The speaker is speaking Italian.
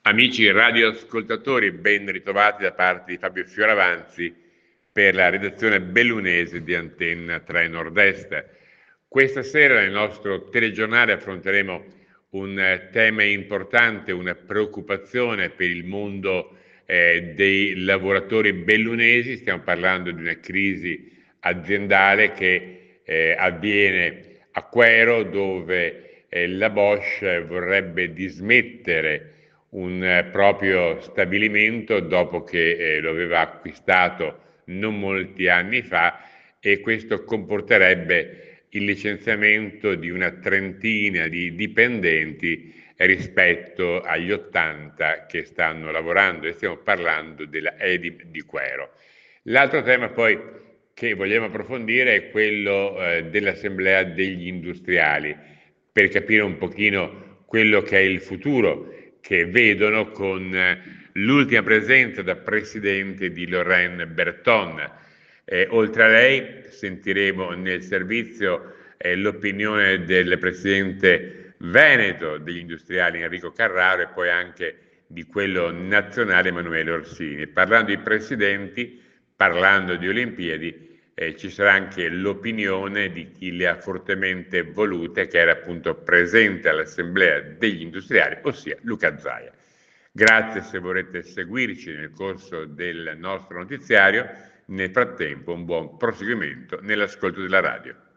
Amici radioascoltatori, ben ritrovati da parte di Fabio Fioravanzi per la redazione bellunese di Antenna 3 Nord-Est. Questa sera nel nostro telegiornale affronteremo un tema importante, una preoccupazione per il mondo dei lavoratori bellunesi. Stiamo parlando di una crisi aziendale che avviene a Quero, dove la Bosch vorrebbe dismettere un proprio stabilimento dopo che lo aveva acquistato non molti anni fa, e questo comporterebbe il licenziamento di una trentina di dipendenti rispetto agli 80 che stanno lavorando, e stiamo parlando della EDIM di Quero. L'altro tema poi che vogliamo approfondire è quello dell'Assemblea degli Industriali, per capire un pochino quello che è il futuro che vedono con l'ultima presenza da presidente di Lorraine Berton. Oltre a lei sentiremo nel servizio l'opinione del presidente veneto degli industriali Enrico Carraro e poi anche di quello nazionale Emanuele Orsini. Parlando di presidenti, parlando di Olimpiadi, ci sarà anche l'opinione di chi le ha fortemente volute, che era appunto presente all'Assemblea degli Industriali, ossia Luca Zaia. Grazie se vorrete seguirci nel corso del nostro notiziario. Nel frattempo un buon proseguimento nell'ascolto della radio.